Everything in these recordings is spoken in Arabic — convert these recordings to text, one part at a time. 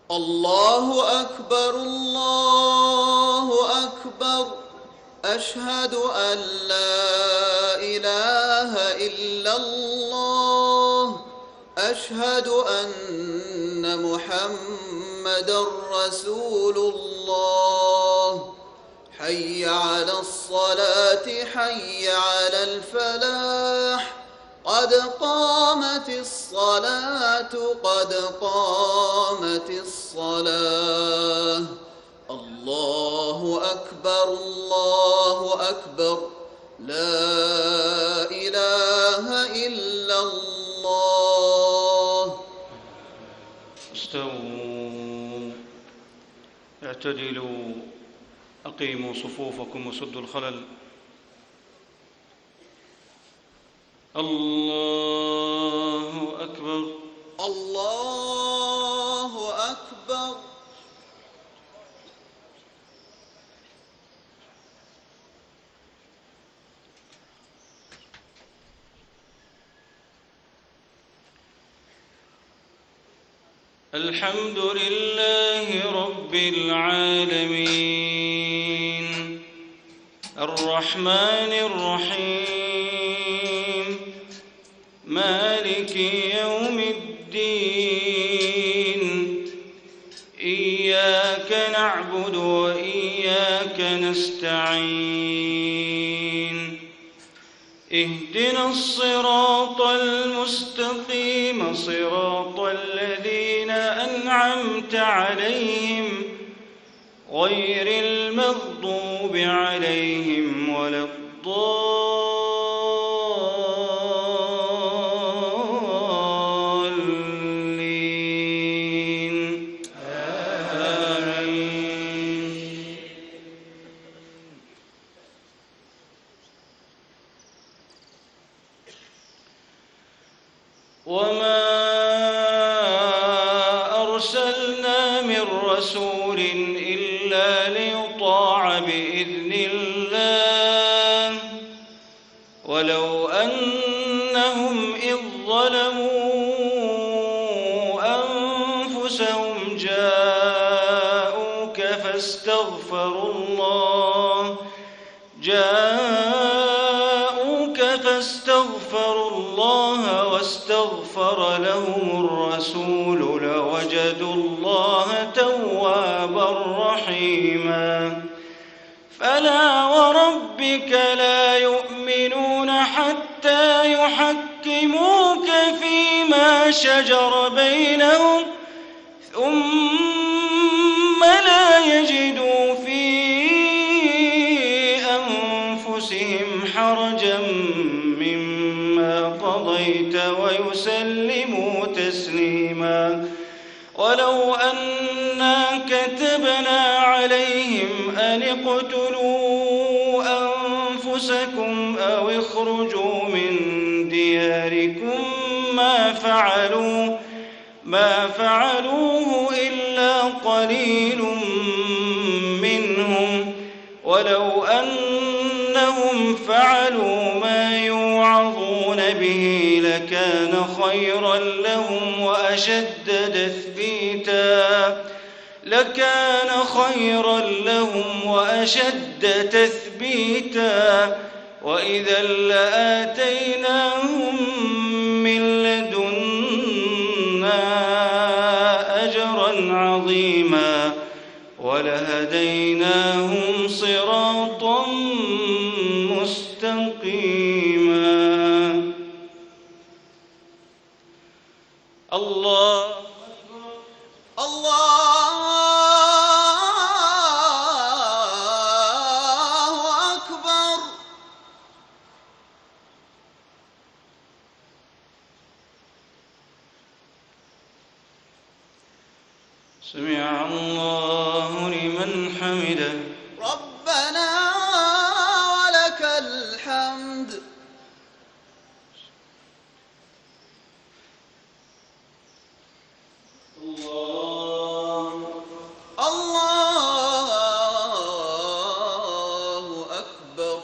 الله أكبر الله أكبر. أشهد أن لا إله إلا الله. أشهد أن محمدًا رسول الله. حي على الصلاة حي على الفلاح. قد قامت الصلاة قد قامت الصلاة. الله أكبر الله أكبر. لا إله إلا الله. استووا، اعتدلوا، أقيموا صفوفكم وسدوا الخلل. الله أكبر الله أكبر. الحمد لله رب العالمين الرحمن الرحيم مالك يوم الدين. إياك نعبد وإياك نستعين. اهدنا الصراط المستقيم صراط الذين أنعمت عليهم غير المغضوب عليهم ولا الضالين. آمين. وما أرسلنا من رسول إلا ليطاع بإذن الله ولو أنهم إذ ظلموا أنفسهم جاءوك فاستغفروا الله واستغفر لهم الرسول لوجدوا الله توابا رحيما. فلا وربك لا يؤمنون حتى يحكموك فيما شجر بينهم ثم لا يجدوا في أنفسهم حرجا مما قضيت ويسلموا تسليما. ولو أنا كتبنا عليهم أن اقتلوا أنفسكم أو اخرجوا من دياركم ما فعلوه إلا قليل منهم. ولو أنهم فعلوا ما يوعظون به لكان خيرا لهم وأشد تثبيتا. وإذا لآتيناهم من لدنا أجرا عظيما ولهديناهم صراطا مستقيما. الله أكبر. سمع الله لمن حمده. ربنا ولك الحمد. الله أكبر.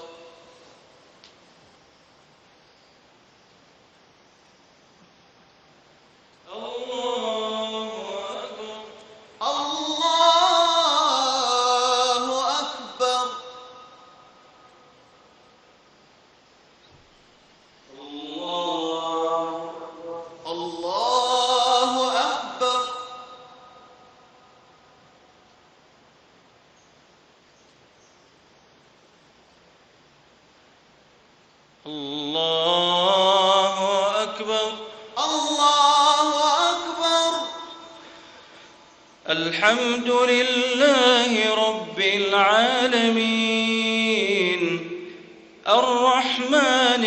الله أكبر. الله أكبر. الحمد لله رب العالمين الرحمن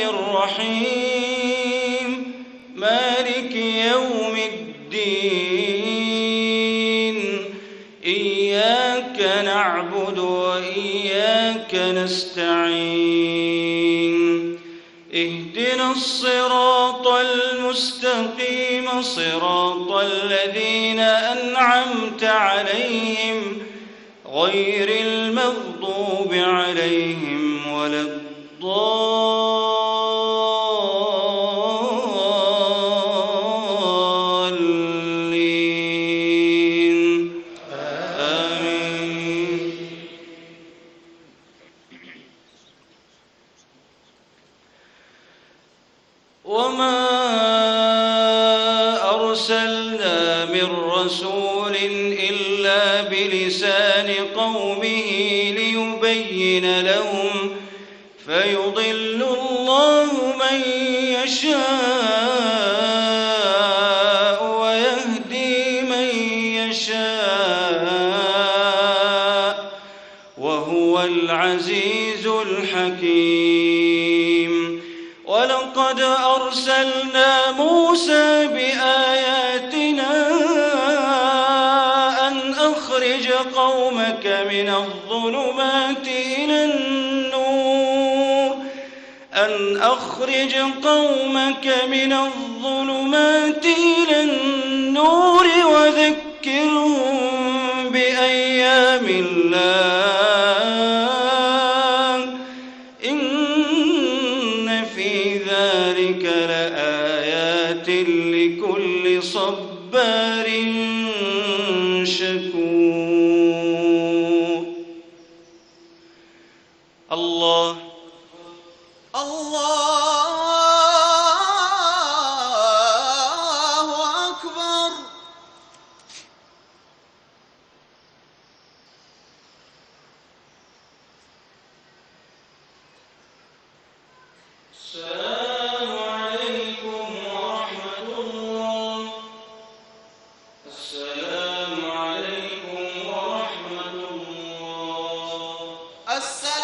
الرحيم مالك يوم الدين إياك نعبد وإياك نستعين اهدنا الصراط المستقيم صراط الذين أنعمت عليهم غير المغضوب عليهم ولا الضالين آمين. وما أرسلنا من رسول إلا بلسان قومه ليبين لهم فيضل الله من يشاء ويهدي من يشاء وهو العزيز الحكيم. ولقد أرسلنا موسى بآياتنا أن أخرج قومك من الظلمات إلى النور وذكرهم بأيام الله إن في ذلك لآيات لكل صبار شكور. الله أكبر. السلام عليكم ورحمة الله. السلام عليكم ورحمة الله.